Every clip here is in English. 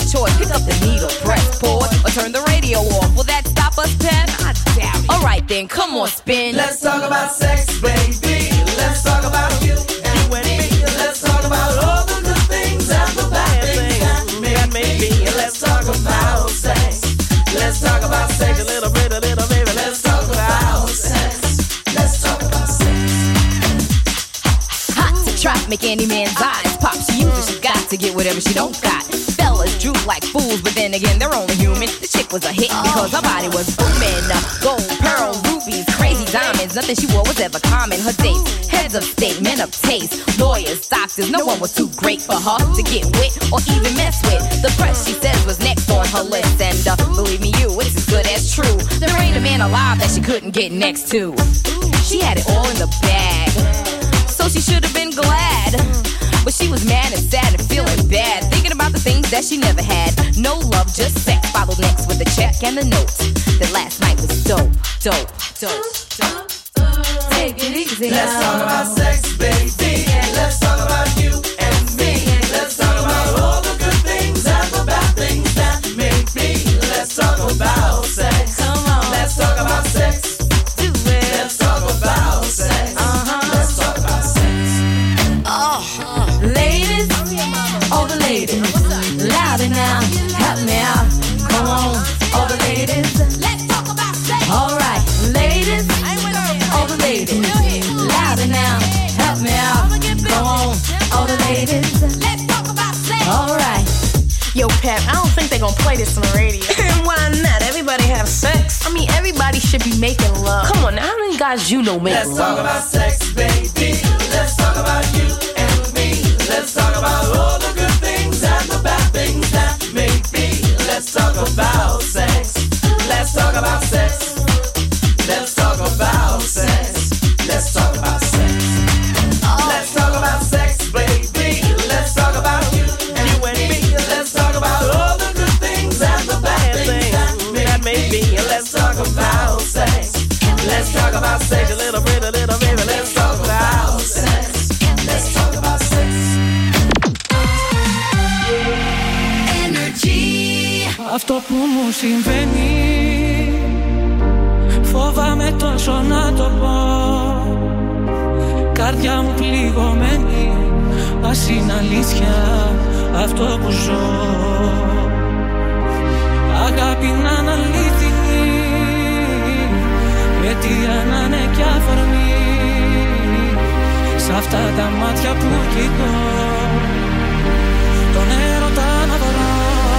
choice. Pick up the needle, press pause, or turn the radio off. Will that stop us, Pep? I doubt it. Alright then, come on, spin. Let's talk about sex, baby. Let's talk about you and me. Let's talk about all the good things and the bad things that may be. Let's talk about sex. Let's talk about sex. A little bit, baby. Let's talk about sex. Let's talk about sex. Hot to trap, make any man's eyes pop. She uses, she got to get whatever she don't got. Fellas droop like fools, but then again, they're only human. The chick was a hit because her body was booming. Gold, pearl, rubies, crazy diamonds. Nothing she wore was ever common. Her dates, heads of state, men of taste, lawyers, doctors. No one was too great for her to get with or even mess with. The press, she says, was next on her list. And believe me, you, it's as good as true. There ain't a man alive that she couldn't get next to. She had it all in the bag, so she should have been glad. But she was mad and sad and feeling bad, thinking about the things that she never had. No love, just sex. Followed next with a check and a note that last night was dope, dope, dope, dope. Take it easy. Let's talk about sex, baby. Let's talk about you and me. Let's talk about all the good things and the bad things that may be. Let's talk about sex. Come on. Let's talk about sex. Do it. Let's talk about sex. Let's talk about sex. Ladies, all the ladies, louder now, help me out. Come on, all the ladies, let's talk about sex. All right, ladies, all the ladies, louder now, help me out. Come on, all the ladies, let's talk about sex. All right. Yo, Pep, I don't think they're gonna play this on the radio. Why not? Everybody have sex. I mean, everybody should be making love. Come on, now, how many guys you know make Let's love? talk about sex, baby. Let's talk about you and me. Let's talk about all the good things and the bad things that may be. Let's talk about sex. Let's talk about sex. Let's talk about sex. Let's talk about sex. Let's talk about sex, baby. Let's talk about you and me. Let's talk about all the good things and the bad things that may be. Let's talk about sex. Let's talk about sex. A little bit, baby. Let's talk about sex. Let's talk about sex. Energy. Αυτό που μου συμβαίνει, φοβάμαι τόσο να το πω. Καρδιά μου πληγωμένη, ας είναι αλήθεια αυτό που ζω. Αγάπη να είναι αλήθινη, αιτία να είναι κι αφορμή. Σ' αυτά τα μάτια που κοιτώ, τον έρωτα να βρω.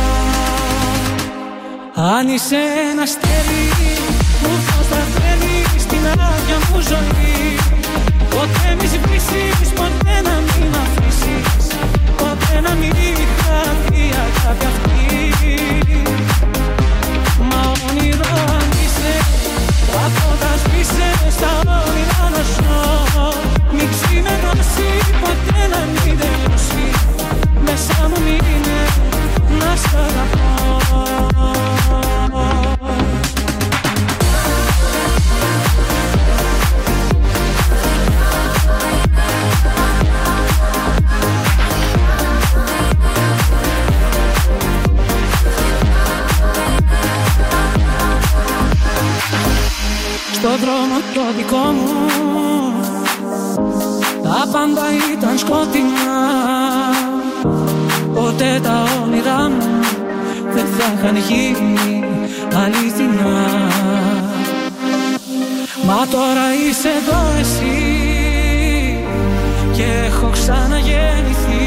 Αν είσαι ένα αστέρι που φως θα φέρει στην άδεια μου ζωή, ποτέ μη σβήσεις, ποτέ να μην αφήσεις, ποτέ να μην χαθεί η αγάπη αυτή. Μα όνειρο αν είσαι, τα φώτα σβήσε, στα όνειρα να ζω. Μην ξημερώσει, ποτέ να μην τελειώσει, μέσα μου μείνε να σ' αγαπώ. Στον δρόμο το δικό μου τα πάντα ήταν σκοτεινά. Ποτέ τα όνειρά μου δεν θα είχαν γίνει αληθινά. Μα τώρα είσαι εδώ εσύ και έχω ξαναγεννηθεί.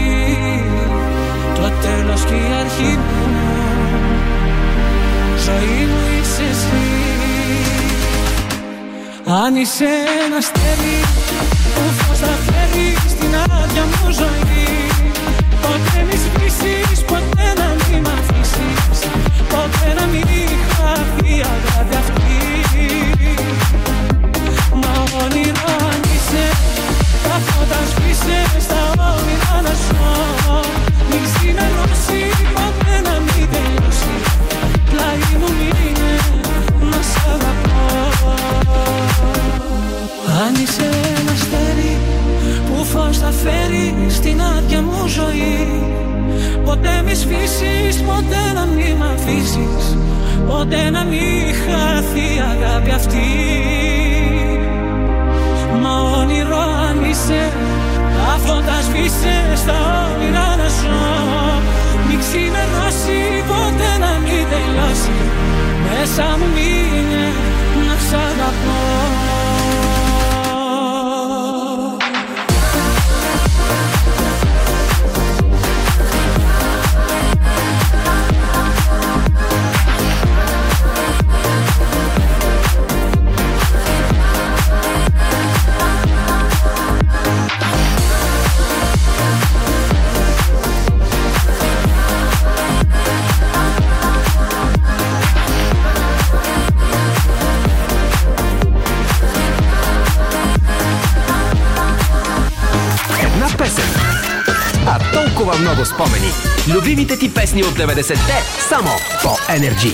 Το τέλος και η αρχή μου, ζωή μου είσαι εσύ. Αν είσαι ένα αστέρι που φως θα φέρει στην άδεια μου ζωή, ποτέ μη σβήσεις, ποτέ να μην μ' αφήσεις, ποτέ να μην χαθεί η αγάπη αυτή. Μα όνειρο αν είσαι, τα φώτα σβήσε, στα όνειρα να ζω. Μην ξημερώσει, ποτέ να μην τελειώσει, πλάι μου μείνε να σ' αγαπώ. Αν είσαι ένα αστέρι που φως θα φέρει στην άδεια μου ποτέ να μην χαθεί η αγάπη αυτή. Μα όνειρο αν είσαι, τα φώτα σβήσε, στα όνειρα να ζω. Μη ξημερώσει, ποτέ να μην τελειώσει, μέσα μου μείνε να σ' αγαπώ. Толкова много спомени. Любимите ти песни от 90-те само по Energy.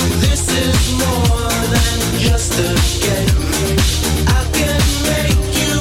Just a game. I can make you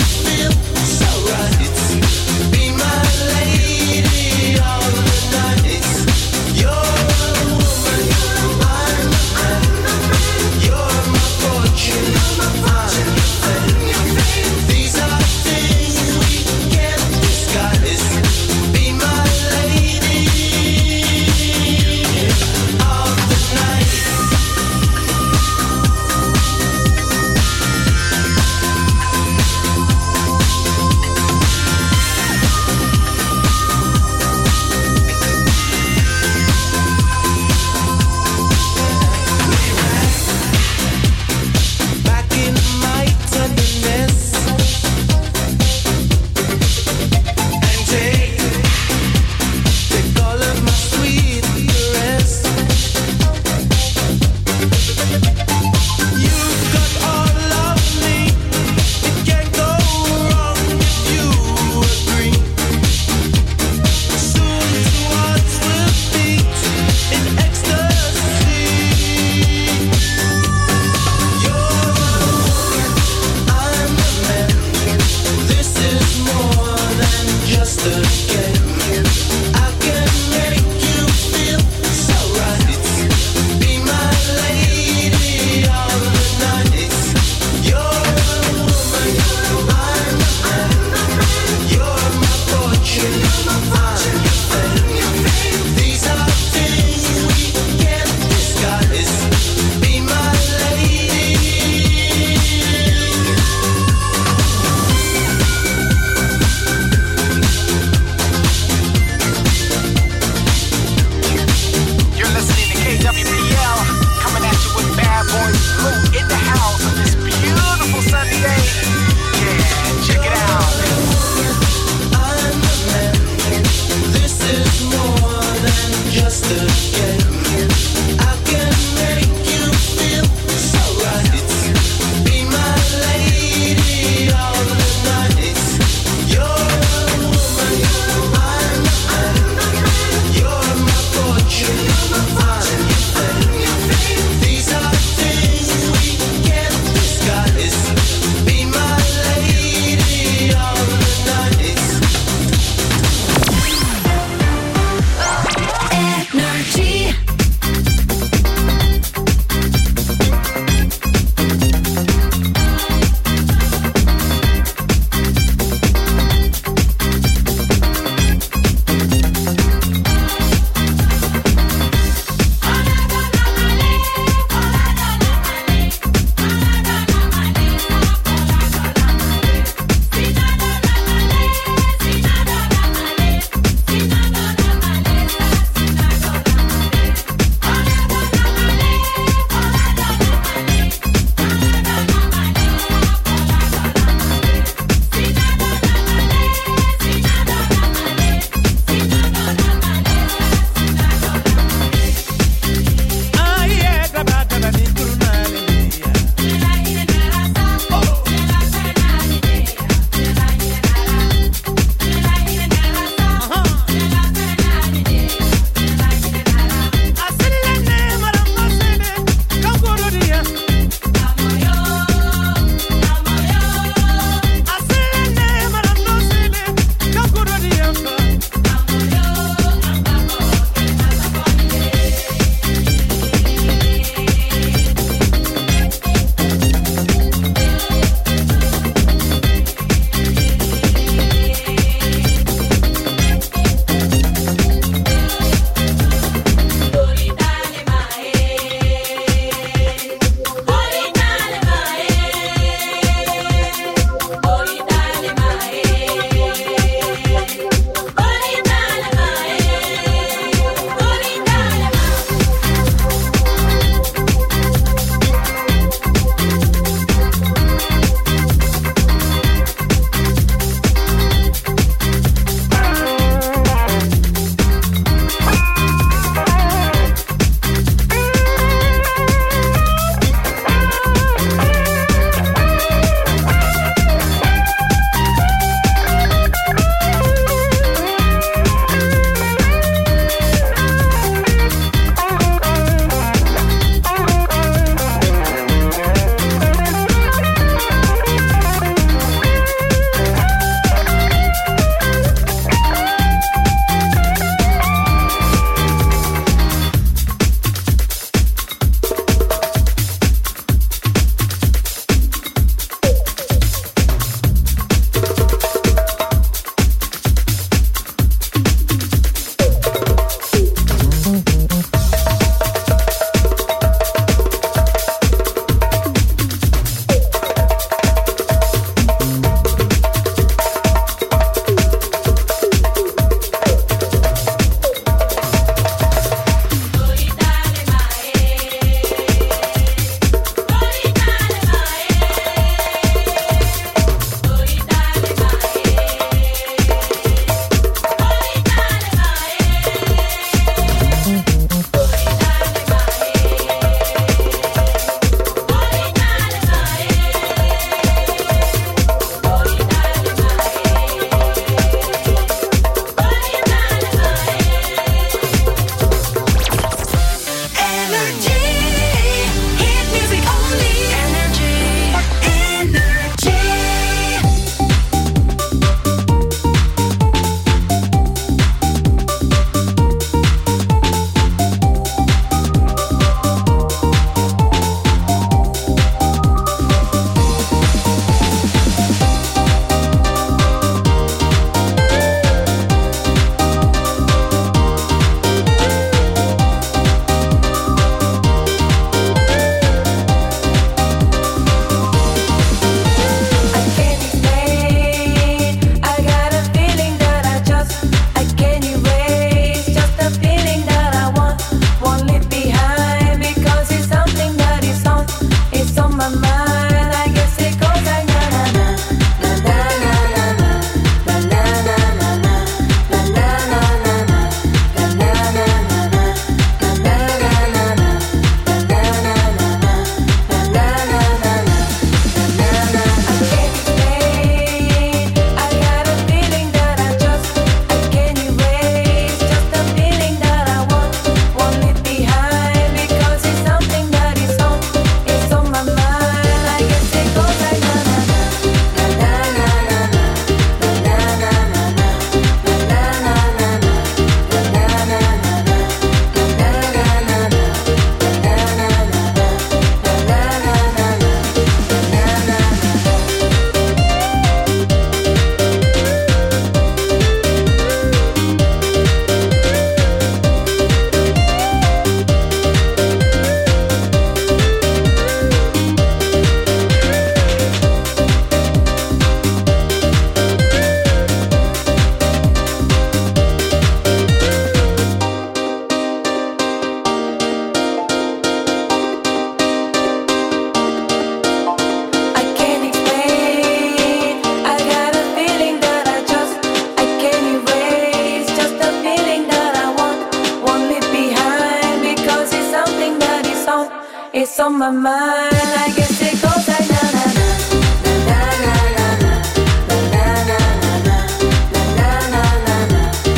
my mind. I guess it goes like na na na na na na na na na na na na na na.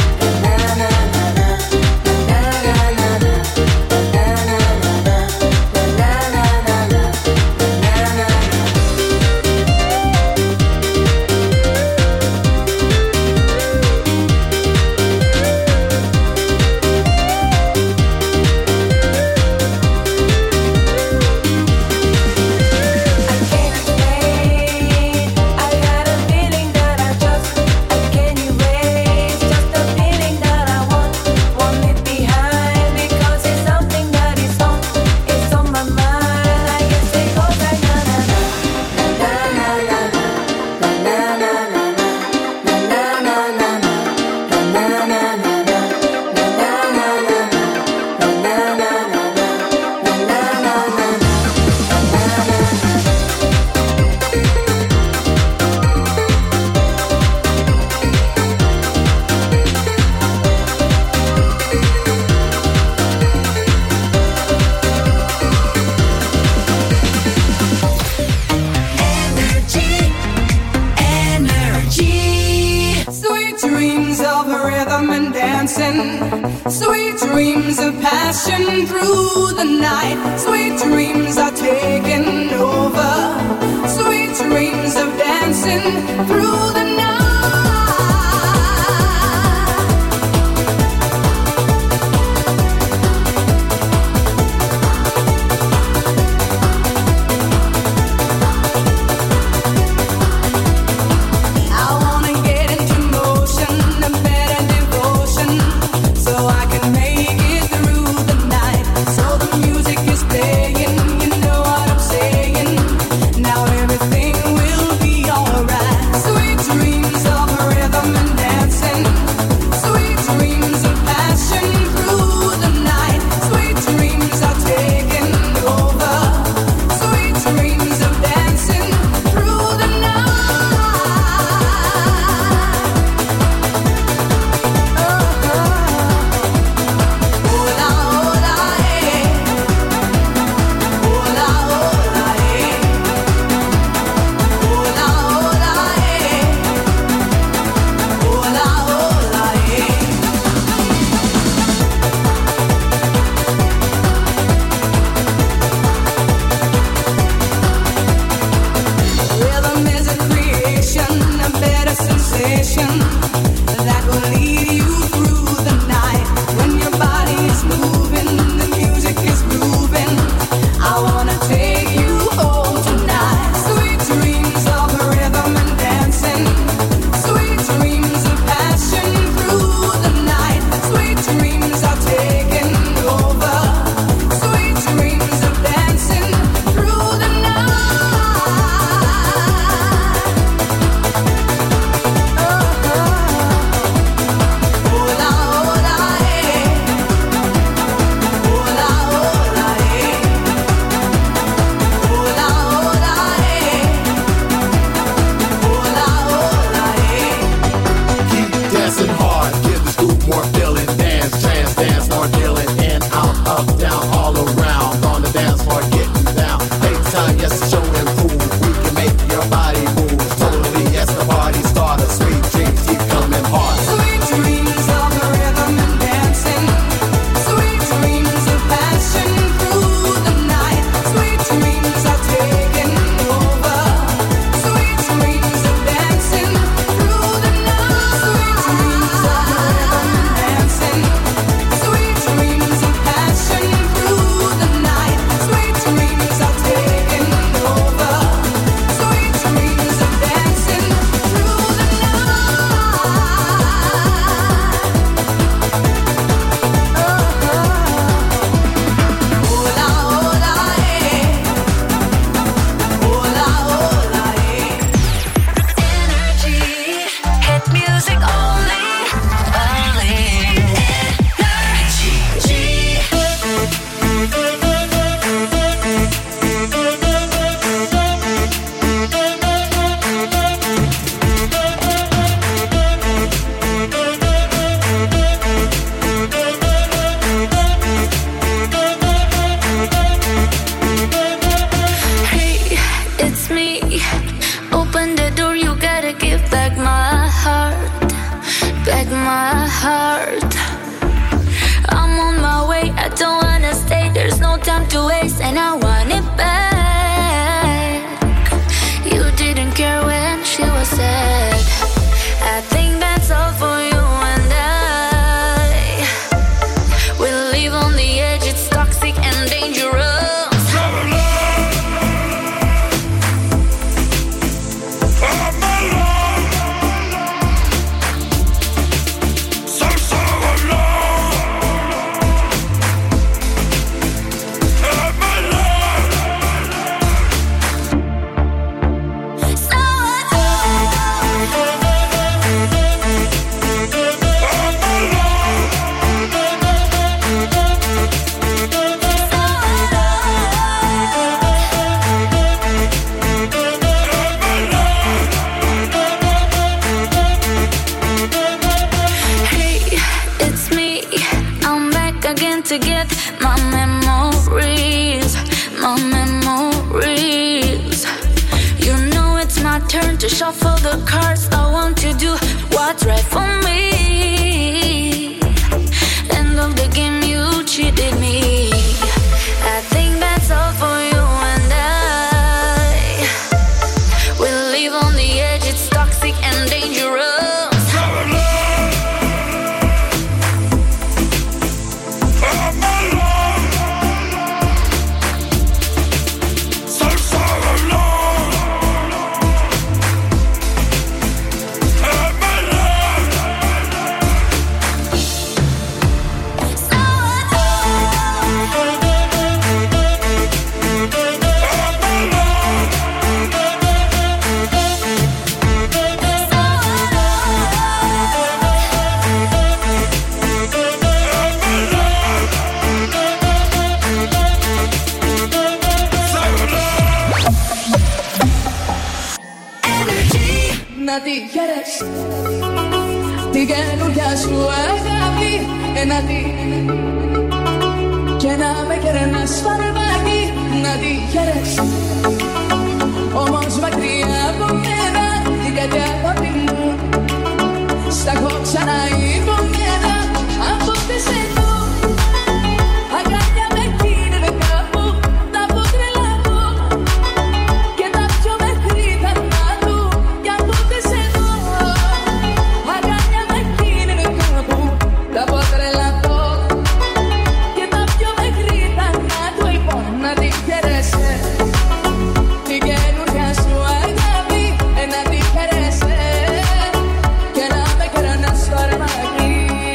Sweet dreams of passion through the night. Sweet dreams are taking over. Sweet dreams of dancing through the night. I wanna get into motion, a better devotion, so I can make it through the night. So the music is playing, you know what I'm saying. Now everything will be alright. Sweet the door, you gotta give back my heart. Back my heart. I'm on my way, I don't wanna stay. There's no time to waste, and I want it back. You didn't care when she was sad. I think that's all for you and I. We'll live on the edge, it's toxic and dangerous. To get my memories, my memories. You know it's my turn to shuffle the cards. I want to do what's right for me. End of the game, you cheated me. I think that's all for you and I. We'll live on the edge, it's toxic and dangerous. Να τη χαίρες την καινούρια σου αγάπη. Να τη και να με κερνάς φαρμάκι. Να τη χαίρες όμως μακριά από μένα. Την κάτι αγάπη μου στα έχω ξαναϋπομένα. Αν πότε σε δω αγκάλια με γίνεται κάπου. Τα πω τρελαθώ και τα πιο μέχρι θανάτου. Κι αν πότε σε δω αγκάλια με γίνεται κάπου. Τα πω τρελαθώ και τα πιο μέχρι θανάτου. Λοιπόν να τη χαίρεσαι την καινούρια σου αγάπη. Να τη χαίρεσαι και να με κερνάς φαρμάκι.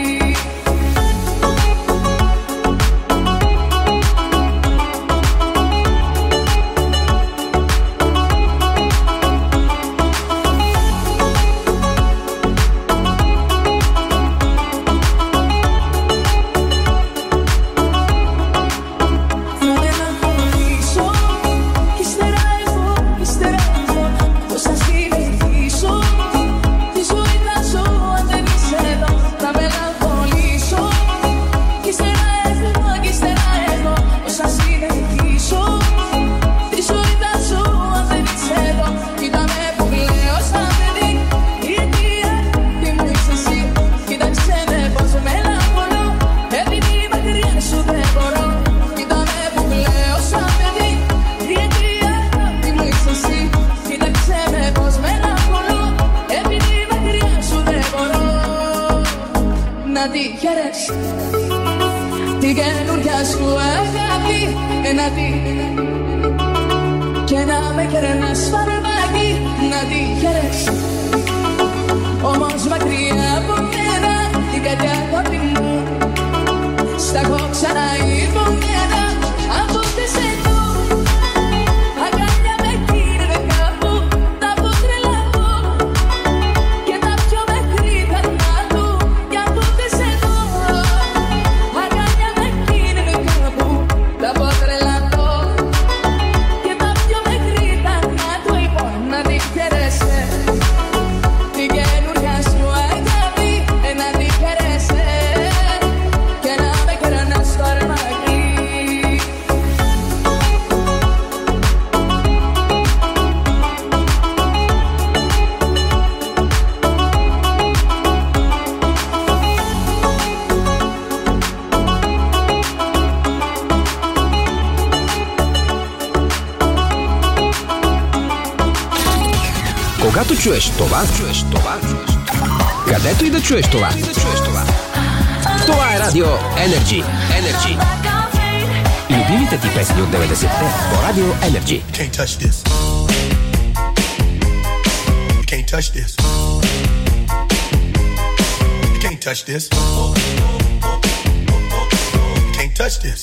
Να τη χαίρες την καινούρια σου αγάπη. Να τη και να με κερνάς φαρμάκι. Να τη χαίρες όμως μακριά από μένα. Την κάτι αγάπη μου στα έχω ξαναϋπομένα. Αν πότε σε δω αγκάλια με γίνεται κάπου. Τα πω τρελαθώ και τα πιο μέχρι θανάτου. Κι αν πότε σε δω αγκάλια με γίνεται κάπου. Τα πω τρελαθώ και τα πιο μέχρι θανάτου. Λοιπόν να τη χαίρεσαι την καινούρια σου αγάπη. Να τη χαίρεσαι και να με κερνάς φαρμάκι. чуеш това, където и да чуеш това. Това е Радио Energy. Любимите ти песни от 90-те по Радио Energy. Can't touch this. You can't touch this. You can't touch this. You can't touch this.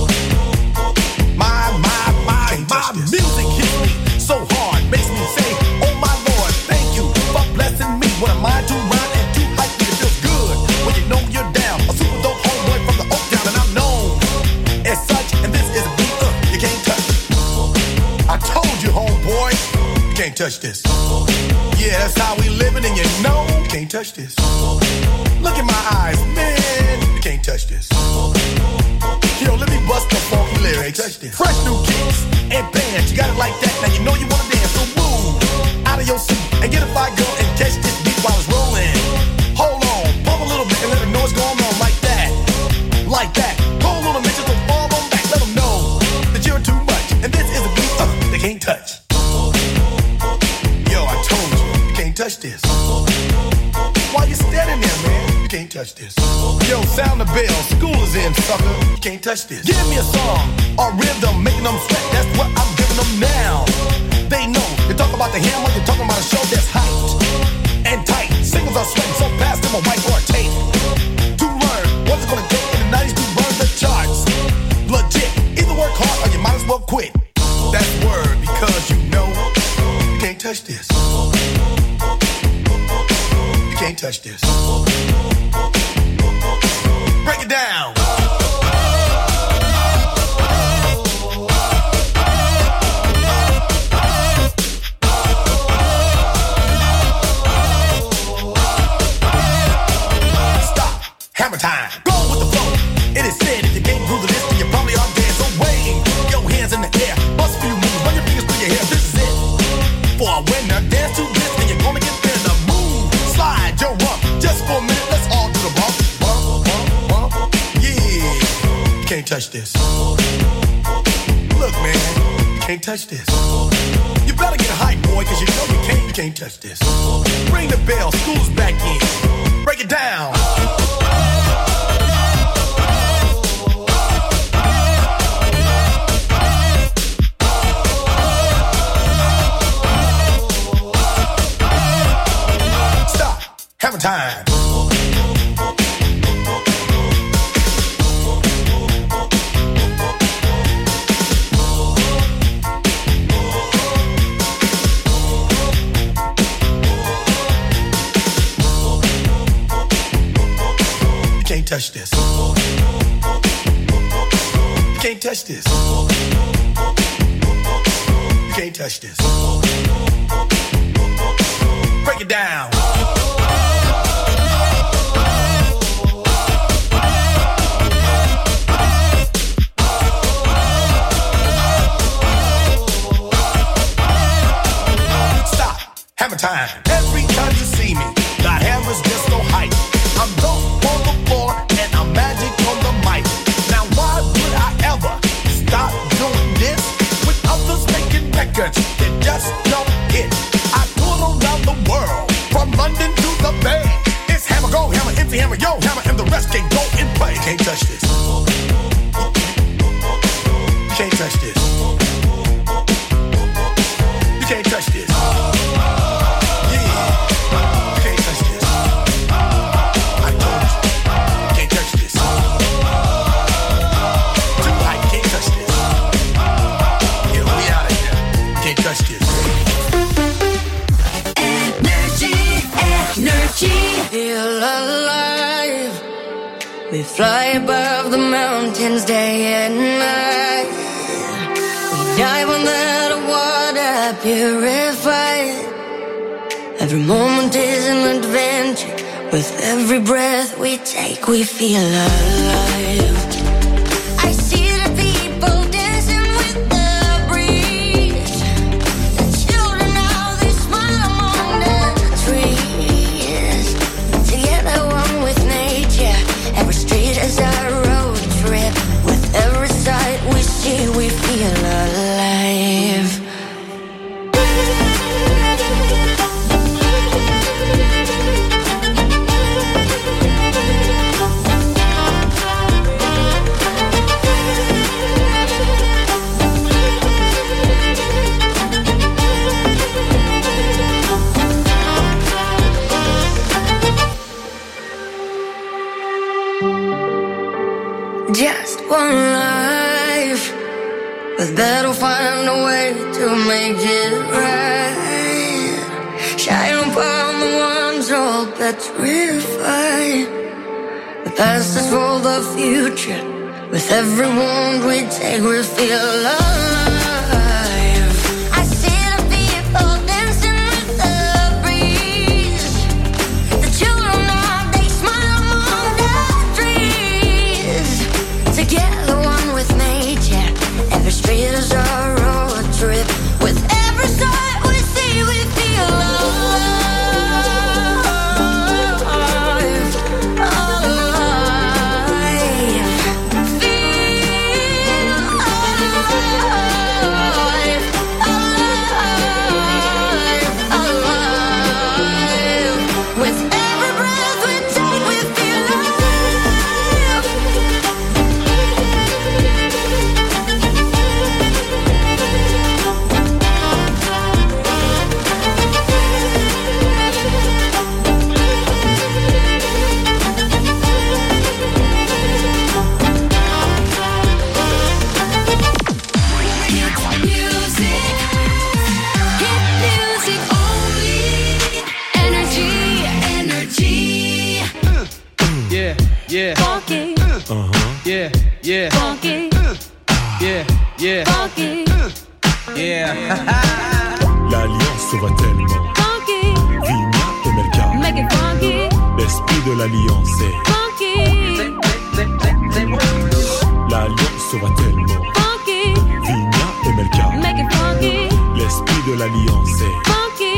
My music hits me so hard, makes me say, oh my Lord, thank you for blessing me. What am I to rhyme and to hype me? It feels good when you know you're down. A super dope homeboy from the Oak Town, and I'm known as such. And this is a beat you can't touch. I told you, homeboy, you can't touch this. Yeah, that's how we living, and you know you can't touch this. Look in my eyes, man, you can't touch this. Yo, let me bust the funky lyrics. Fresh new kicks and bands, you got it like that. Now you know you wanna dance, so move out of your seat and get a fire girl and catch this beat while it's rolling. Hold on, pump a little bit and let them know what's going on like that, like that. Hold on a minute, just fall on back, let them know that you're too much. And this is a beat they can't touch. Yo, I told you, you can't touch this. Why you standing there, man? You can't touch this. Yo, sound the bell, school is in, sucker. You can't touch this. Give me a song or rhythm, making them sweat. That's what I'm giving them now. They know. You talk about the hammer, you're talking about a show that's hyped and tight. Singles are sweating so fast, them a whiteboard tape. To learn what's it gonna take in the 90s to burn the charts. Legit. Either work hard or you might as well quit. That's word because you know you can't touch this. You can't touch this. Break it down. Stop. Hammer time. Go with the flow. It is said if you can't groove the list, then you probably are dead. So wave your hands in the air. Bust a few moves. Run your fingers through your hair. This is it. For a winner, dance to this, and you're gonna get there. The move. Slide your rump. Just for a minute, let's all do the bump. Can't touch this. Look, man, you can't touch this. You better get hype, boy, cause you know you can't touch this. Ring the bell, school's back in. Break it down. Stop. Hammer time. Can't touch this. You can't touch this. You can't touch this. Break it down. Stop. Hammer time. Every time you see me, the hammer's just so hype. I'm dope on the floor and I'm magic on the mic. Now why would I ever stop doing this with others making records that just don't hit? I tour around the world, from London to the Bay. It's hammer, go hammer, empty hammer, yo hammer, and the rest can go and play. You can't touch this. You can't touch this. You can't touch this. Feel alive. We fly above the mountains day and night. We dive under the water, purified. Every moment is an adventure. With every breath we take, we feel alive. I see the people dancing with the breeze. The children now, they smile among the trees. Together one with nature. Every street is our road trip. With every sight we see, we feel alive. one life, but that'll find a way to make it right. Shine upon the ones all petrified. The past is for the future. With every wound we take, we feel alive. I see the people dancing with the breeze. The children now, they smile among the trees. Together, one with nature. Every street is a road trip. With every sight we see, we feel alive. Yeah. Funky. Yeah. Yeah. Funky. Yeah. Yeah. Funky. Yeah. L'alliance se voit tellement. Funky. Vigna et Melka. Make it funky. L'esprit de l'alliance est. Funky. L'alliance se voit tellement. Funky. Vigna et Melka. Make it funky. L'esprit de l'alliance est. Funky.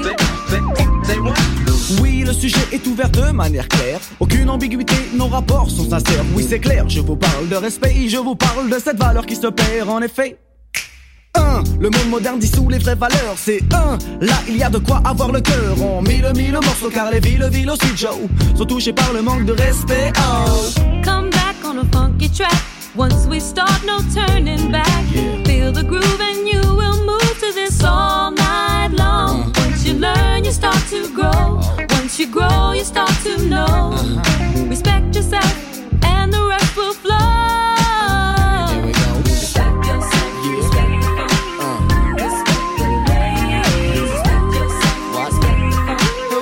Oui, le sujet est ouvert de manière claire. Aucune ambiguïté, nos rapports sont sincères. Oui, c'est clair, je vous parle de respect, je vous parle de cette valeur qui se perd en effet. Le monde moderne dissout les vraies valeurs. C'est là il y a de quoi avoir le cœur. On mille morceaux car les villes aussi, Joe, sont touchés par le manque de respect. Oh. Come back on a funky track. Once we start, no turning back. Feel the groove and you will move to this all night long. Once you learn, you start to grow. Once you grow, you start to know. Respect yourself and the rest will flow. Here we go. Respect yourself, respect the funk. Respect the ladies, respect yourself, respect the funk.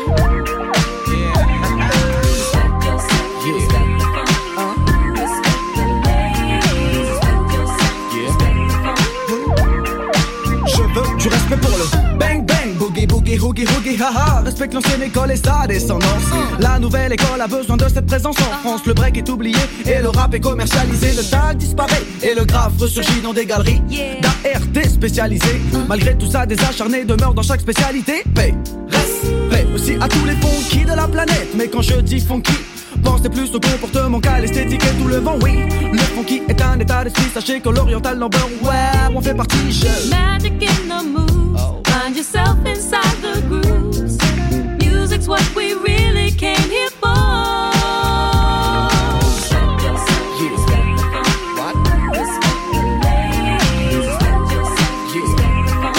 Respect yourself, respect the funk. Respect the ladies, respect yourself, respect the funk. Je veux du respect pour le bang bang, boogie boogie, hoogie hoogie, haha. Respecte l'ancienne école et sa descendance. La nouvelle école a besoin de cette présence en France. Le break est oublié et le rap est commercialisé. Le tag disparaît et le graphe ressurgit dans des galeries d'ART spécialisées. Malgré tout ça, des acharnés demeurent dans chaque spécialité. Paix, respect aussi à tous les funky de la planète. Mais quand je dis funky, pensez plus au comportement qu'à l'esthétique et tout le vent, oui. Le funky est un état d'esprit, sachez que l'oriental number, ouais, on fait partie. Magic in the moves, find yourself inside the grooves. Music's what we really came here for. Respect yourself, respect the funk. What? Respect the ladies, respect yourself, respect the funk.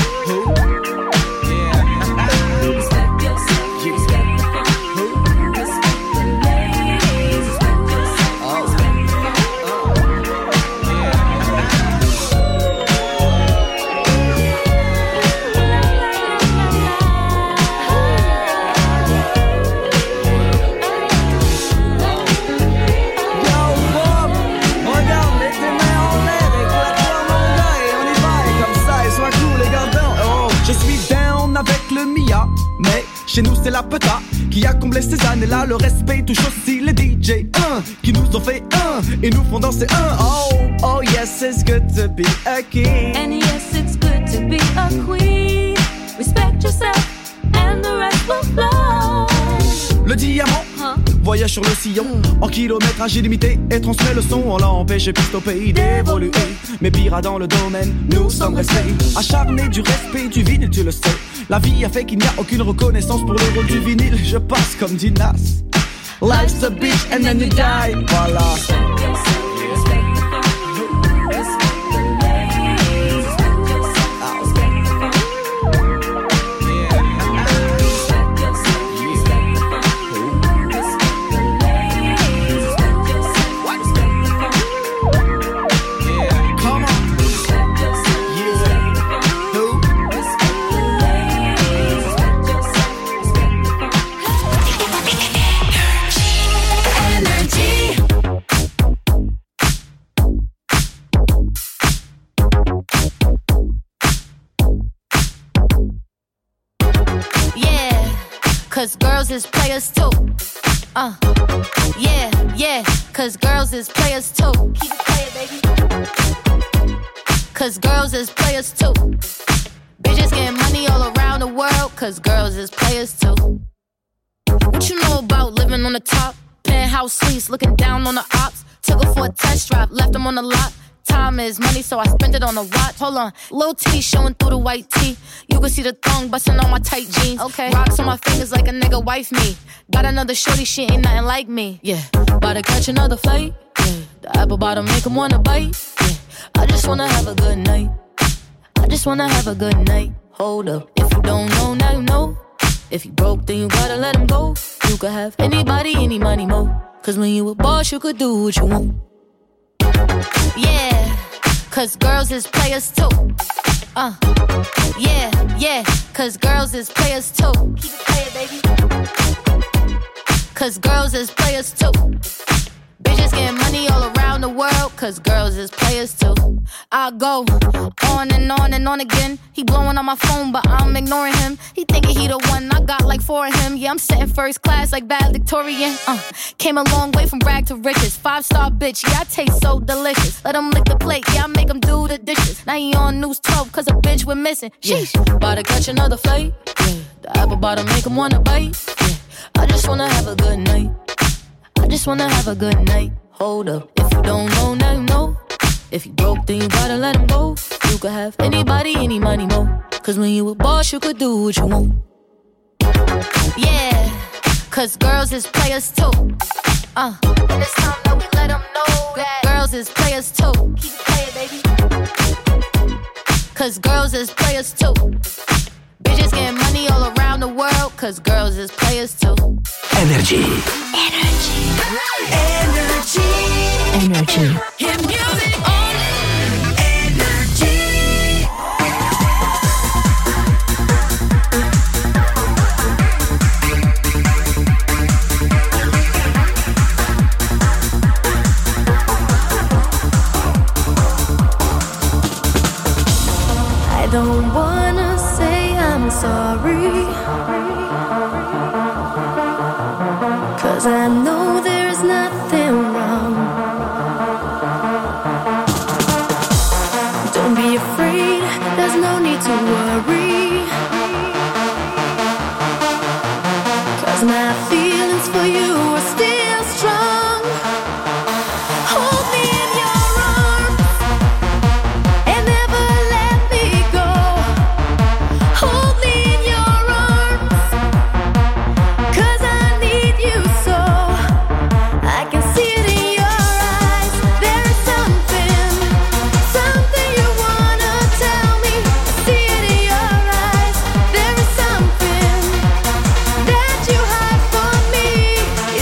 Respect yourself, respect the funk. Respect the ladies, respect yourself, respect the funk. Mais chez nous c'est la peta qui a comblé ces années-là. Le respect touche aussi les DJ qui nous ont fait et nous font danser oh yes, it's good to be a king. And yes, it's good to be a queen. Respect yourself and the rest will flow. Le diamant voyage sur le sillon en kilométrage illimité et transmet le son. On l'a empêché plus au pays d'évoluer. Mais pire dans le domaine, nous sommes restés acharnés du respect du vinyle, tu le sais. La vie a fait qu'il n'y a aucune reconnaissance pour le rôle du vinyle. Je passe comme dit Nas. Life's a bitch and then you die. Voilà. cause girls is players too. Yeah, yeah, cause girls is players too. Keep it playing, baby. Cause girls is players too. Bitches getting money all around the world, cause girls is players too. What you know about living on the top? Penthouse suites, looking down on the ops. Took her for a test drive, left them on the lot. Time is money, so I spend it on a watch. Hold on, little T showing through the white tee. You can see the thong busting on my tight jeans. Okay, rocks on my fingers like a nigga wife me. Got another shorty, she ain't nothing like me. Yeah, about to catch another flight. Yeah, the apple bottom make him wanna bite. Yeah, I just wanna have a good night. I just wanna have a good night. Hold up, if you don't know, now you know. If you broke, then you gotta let him go. You could have anybody, any money, mo. Cause when you a boss, you could do what you want. Yeah, cause girls is players too. Yeah, yeah, cause girls is players too. Keep it playing, baby. Cause girls is players too. Bitches getting money all around the world, cause girls is players too. I go on and on and on again. He blowing on my phone, but I'm ignoring him. He thinking he the one, I got like 4 of him. Yeah, I'm sitting first class like valedictorian. Came a long way from rag to riches. 5-star bitch, yeah, I taste so delicious. Let him lick the plate, yeah, I make him do the dishes. Now he on News 12, cause a bitch we're missing. Sheesh, about to catch another flight. Yeah, the apple bottom make him wanna bite. Yeah, I just wanna have a good night. I just wanna have a good night. Hold up, if you don't know, now you know. If you broke, then you gotta let him go. You could have anybody, any money, mo. Cause when you a boss, you could do what you want. Yeah, cause girls is players too. And it's time that we let them know that girls is players too. Keep it playing, baby. Cause girls is players too. Bitches getting money all around the world, cause girls is players too. Energy. Energy. Energy. Energy. Hit music on energy. I don't wanna say I'm sorry, 'cause I know there's nothing wrong. Don't be afraid, there's no need to worry, 'cause my feelings for you are still strong. Hold me in your arms and never let me go. Hold me in your arms, 'cause I need you so. I can see it in your eyes, there is something you wanna tell me. See it in your eyes, there is something that you hide from me.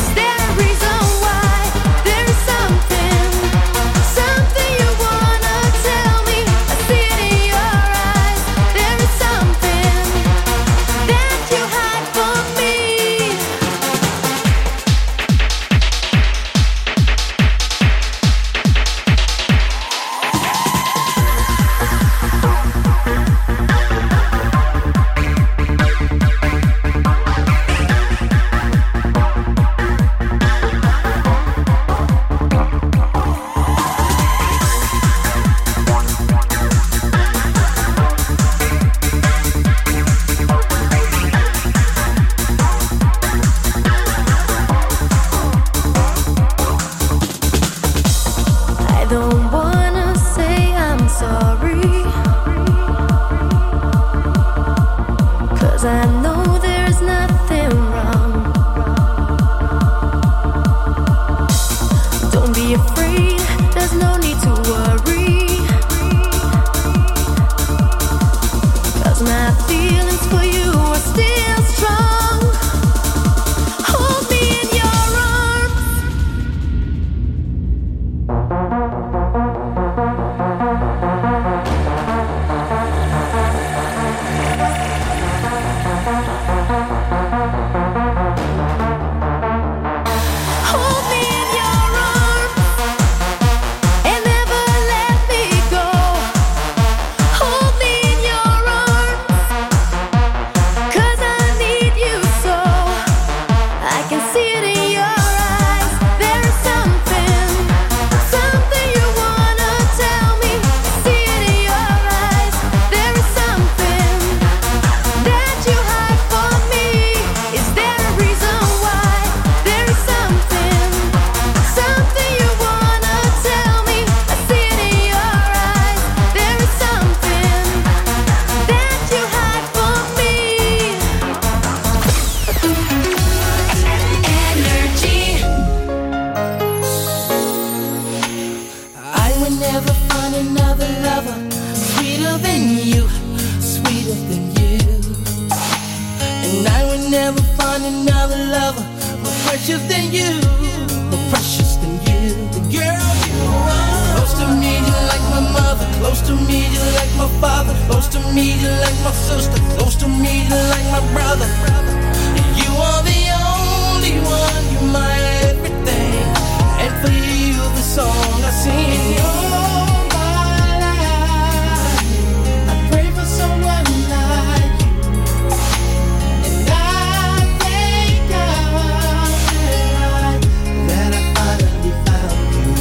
never find another lover more precious than you, more precious than you. The girl you are. Close to me, you like my mother. Close to me, you like my father. Close to me, you like my sister. Close to me, you like my brother. You are the only one, you're my everything. And for you, the song I sing. All my life, I pray for someone like you. And I thank God that I finally found you.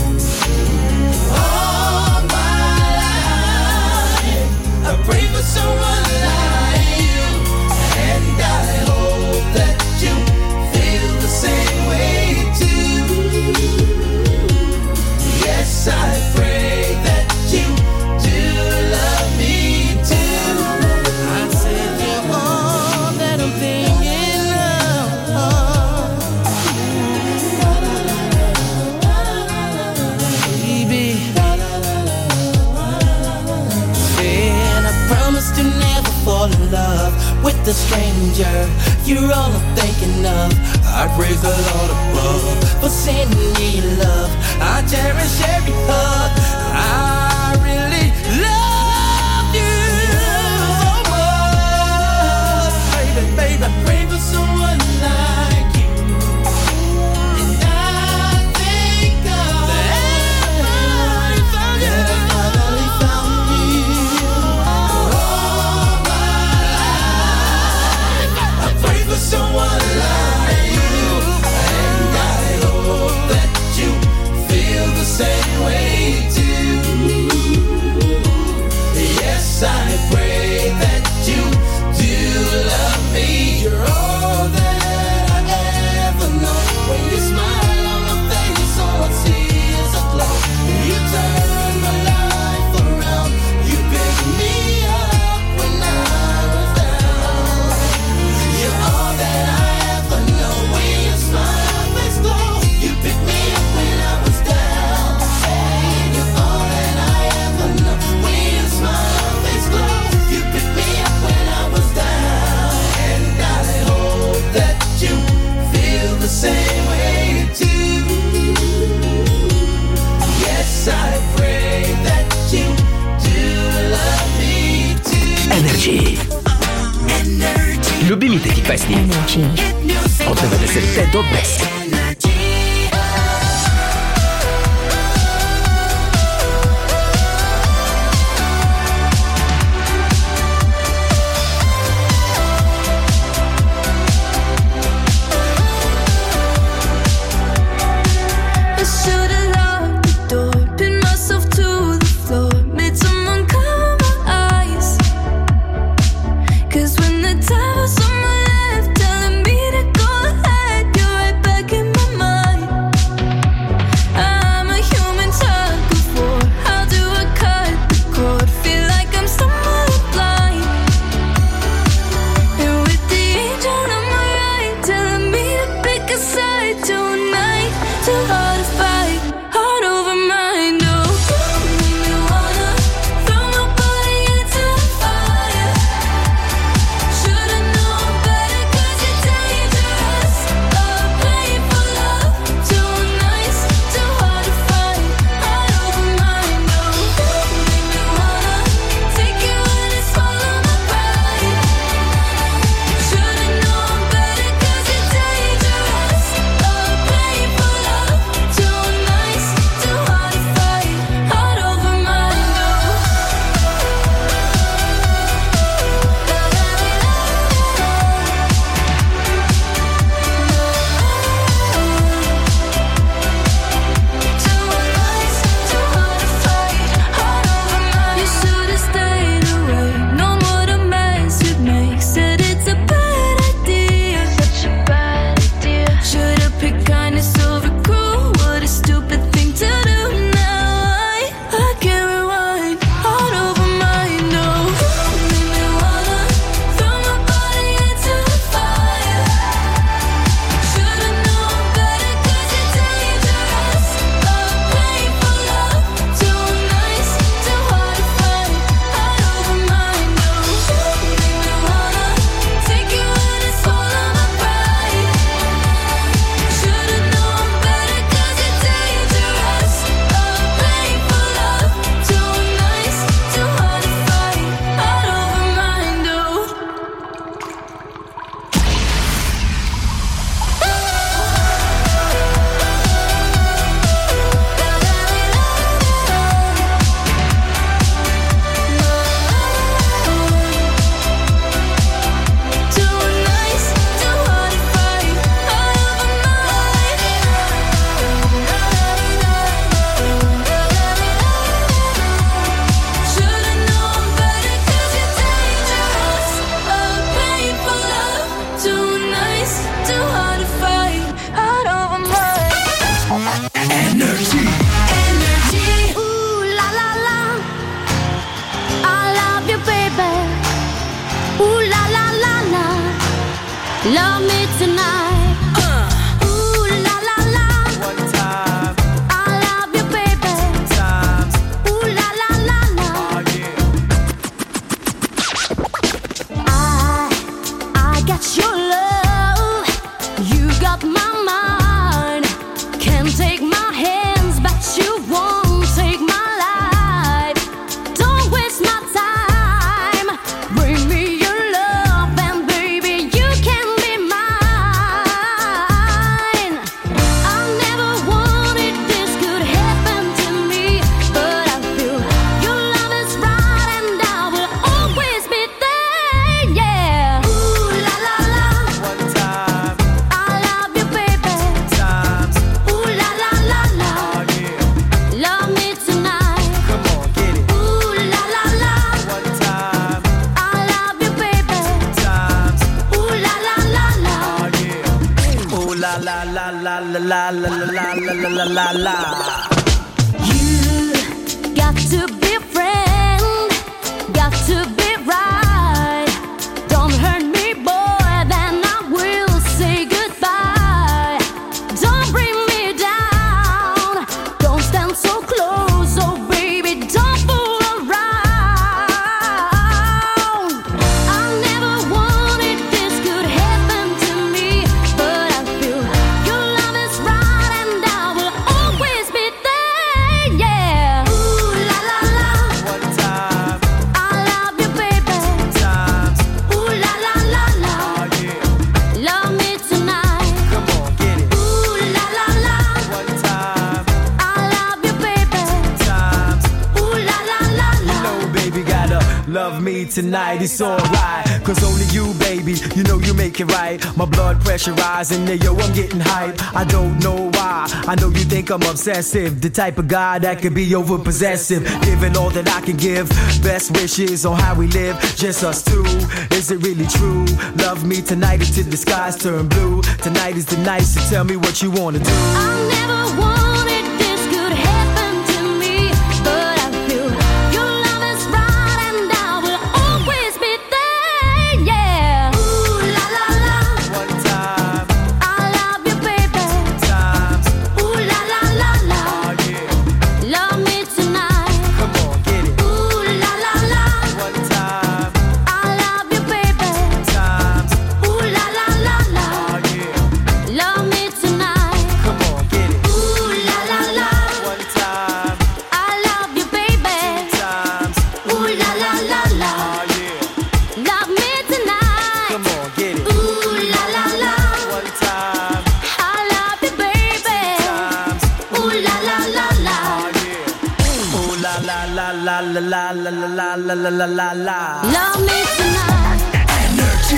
All my life, I pray for someone like you. And I hope that you feel the same way too. Yes, I pray that you do love me too. I said you're all that I'm thinking of, baby. And I promise to never fall in love with a stranger. You're all I'm thinking of. I praise the Lord above for sending me love. I cherish every hug. I really love you so much, baby, baby. I pray for someone like you, and I thank God that I finally found you. All my life, I pray for someone like you, and I hope that you feel the same way too. Yes, I pray that you do love me. You're all that I ever know. When you smile on my face, all I see is a glow. You turn my life around. You pick me up when I was down. You're all that I ever know. When you smile, my face glow. You pick me up when I was down. You're all that I ever know. When you smile, my face glow. You pick me up when I was down. And I hope that you feel the same way too. Yes, I pray that you do love me too. Energy. Любимите ти песни от 90-те до днес. I should've locked the door, pinned myself to the floor, made someone cover my eyes. 'Cause when the time was on my left, telling me to go ahead, you're right back in me tonight. Ooh la la la. One time. I love you, baby. Times. Ooh la la la la. Oh yeah. I got your love. You got my mind. Can't take my hands, but you won't take my life. Don't waste my time. Bring me your love, and baby, you can be mine. I never wanted this could happen to me, but I feel your love is right, and I will always be there. Yeah. Ooh la la la. One time. I love you, baby. Times. Ooh la la la la. Oh yeah. Love me tonight. Come on, get it. Ooh la la la. One time. I love you, baby. Times. Ooh la la la la. Oh yeah. Ooh la la la la la la la la la la la la. You got to be a friend, got to be right. Don't hurt me, boy, then I will say goodbye. Don't bring me down, don't stand so close, oh baby, don't fool around. I never wanted this could happen to me, but I feel your love is right, and I will always be there. Yeah. Ooh la la la. One time. I love you, baby. Times. Ooh la la la la. Oh yeah. Love me tonight. Come on, get it. Ooh la la la. One time. I love you, baby. Times. Ooh la la la la. No, baby, gotta love me tonight, it's alright. Cause only you, baby, you know you make it right. My blood pressure rising, yo, I'm getting hype. I don't know why, I know you think I'm obsessive. The type of guy that could be over possessive. Giving all that I can give, best wishes on how we live, just us two. Is it really true? Love me tonight until the skies turn blue. Tonight is the night, so tell me what you wanna do. I never wanted this could happen to me, but I feel your love is right, and I will always be there. Yeah. Ooh la la la. One time. I love you, baby. Times. Ooh la la la la. Oh yeah. Love me tonight. Come on, get it. Ooh la la la. One time. I love you, baby. Times. Ooh la la la la. Oh yeah. Love me tonight. Come on, get it. Ooh la la la. One time. I love you, baby. Times. Ooh la la la la. Oh yeah. Love me tonight. Come on, get it. Ooh la la la. One time. I love you, baby. Times. Ooh la la la la. Oh yeah. Ooh la la la la la la la la la la la la la. Love me tonight. Energy.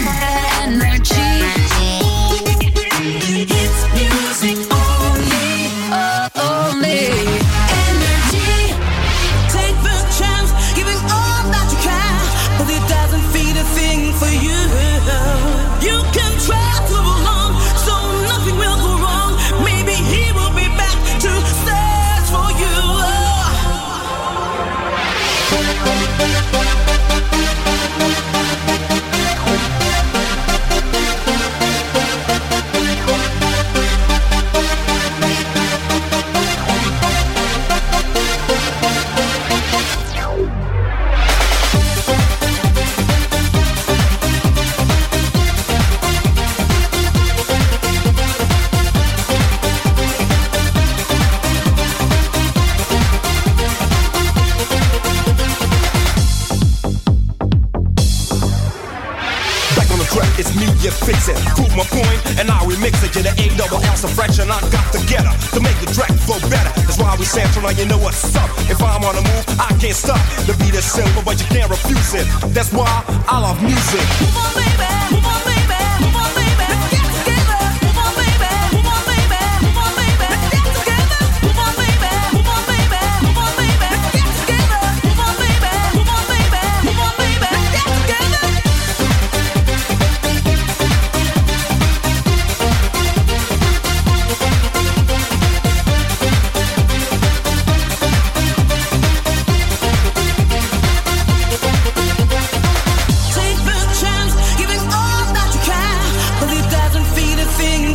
It's music only. Only. Energy. Take the chance, giving all that you can, but it doesn't feed a thing for you. You can try to belong, so nothing will go wrong. Maybe he will be back to search for you. It's me, you fix it. Prove my point, and I remix it. You're the A-double-L fraction. I got to get her to make the track flow better. That's why we sample, now you know what's up. If I'm on the move, I can't stop. The beat is simple, but you can't refuse it. That's why I love music. Move on, baby. Move on, baby. Move on, baby. Let's get together. Move on, baby. Move on, baby. Move on, baby. Let's get together. Move on, baby. Move on, baby. Move on, baby. Let's get together. Move on, baby. Move on, baby. Move on, baby. Let's get together. Take the chance, giving all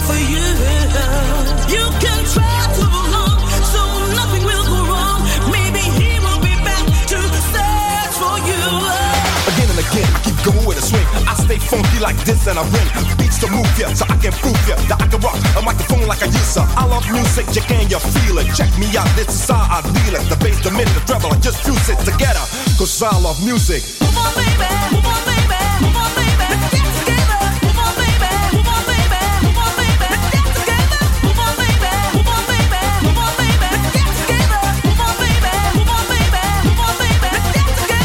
for you. You can try to belong, so nothing will go wrong. Maybe he will be back to search for you. Again and again, I keep going with a swing. I stay funky like this and I bring beats to move ya, so I can prove ya that I can rock a microphone like I used to. I love music, you can you feel it? Check me out, this is how I feel it. The bass, the mid, the treble, I just fuse it together, cause I love music. Move on, baby, move on, baby, move on, baby. Let's get together. Move on, baby, move on, baby, move on, baby. Let's get together. Move on, baby, move on, baby, move on, baby. Let's get together. Move on, baby, move on, baby, move on, baby. Let's get together.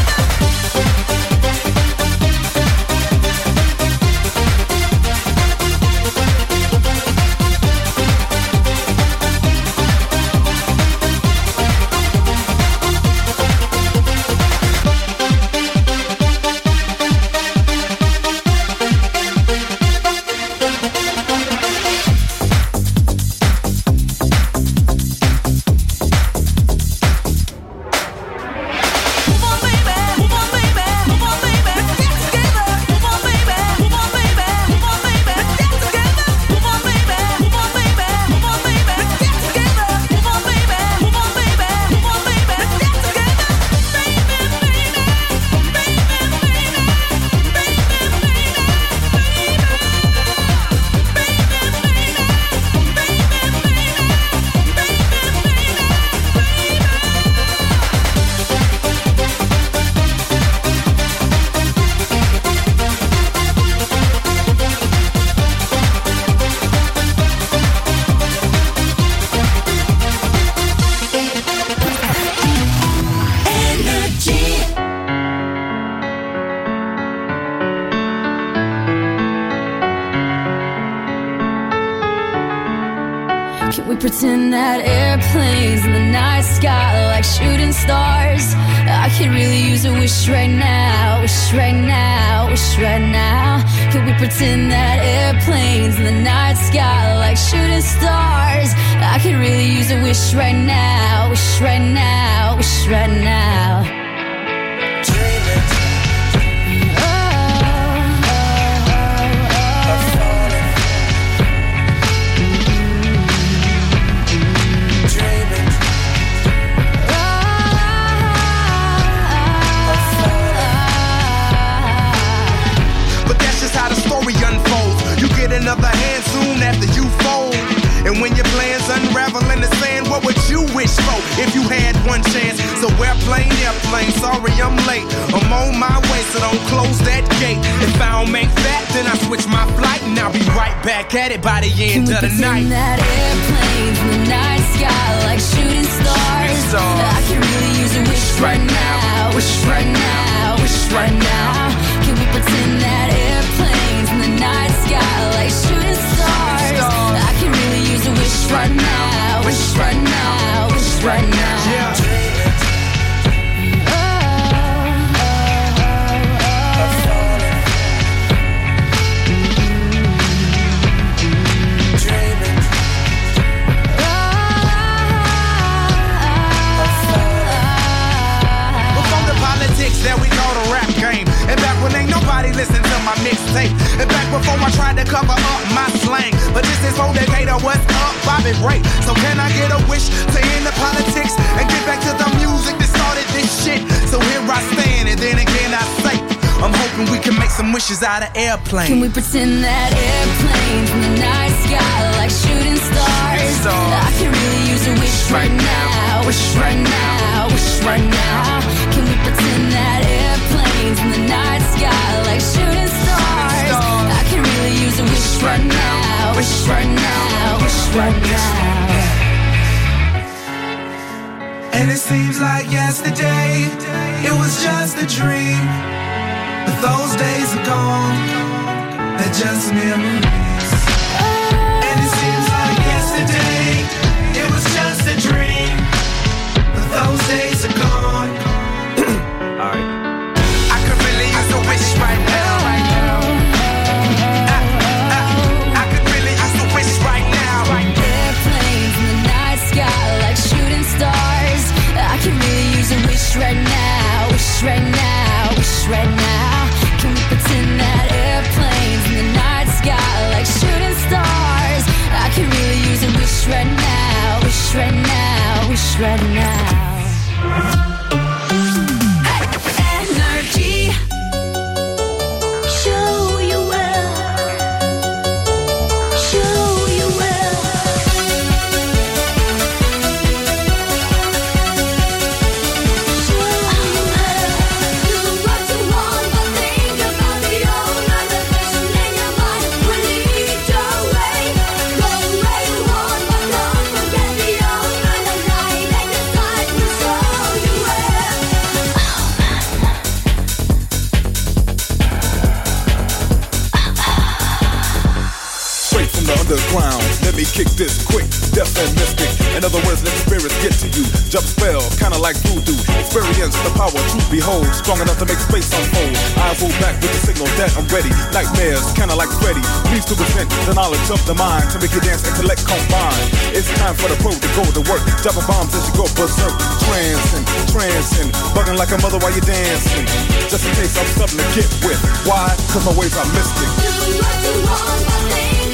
Can we pretend that airplanes in the night sky like shooting stars? I could really use a wish right now, wish right now, wish right now. Can we pretend that airplanes in the night sky like shooting stars? I could really use a wish right now, wish right now, wish right now. Another hand soon after you fold. And when your plans unravel in the sand, what would you wish for if you had one chance? So airplane, sorry I'm late. I'm on my way, so don't close that gate. If I don't make that, then I switch my flight and I'll be right back at it by the end of the night. That airplanes in the night sky like shooting stars. I can really use a wish right now, wish right now, wish right now. Can we pretend that airplanes in the night sky like shooting stars? I can really use a wish right now, wish right now, wish right now. Yeah. That we call the rap game. And back when ain't nobody listened to my mixtape. And back before I tried to cover up my slang. But this is for Decatur, what's up, Bobby Ray. So can I get a wish to end the politics and get back to the music that started this shit? So here I stand and then again I say, I'm hoping we can make some wishes out of airplanes. Can we pretend that airplanes in the night sky like shooting stars? I can really use a wish right now, wish right now, wish right now. Can we pretend that airplanes in the night sky like shooting stars? I can really use a wish right now, wish right now, wish right now. And it seems like yesterday, it was just a dream. But those days are gone, they're just memories. And it seems like yesterday, it was just a dream. But those days are gone. Alright. I could really use a wish right now. I could really use a wish right now. Airplanes in the night sky like shooting stars. I can really use a wish right now, wish right now, wish right now. Can we pretend that airplanes in the night sky like down. Let me kick this quick, deaf and mystic. In other words, let spirits get to you. Jump spell, kinda like voodoo. Experience the power to behold. Strong enough to make space unfold. Eyes roll back with the signal that I'm ready. Nightmares, kinda like Freddy. Needs to present the knowledge of the mind to make your dance intellect combine. It's time for the pro to go to work. Dropping bombs as you go berserk. Trancing, bugging like a mother while you're dancing. Just in case I'm something to get with. Why? Cause my ways are mystic. Do what you want, but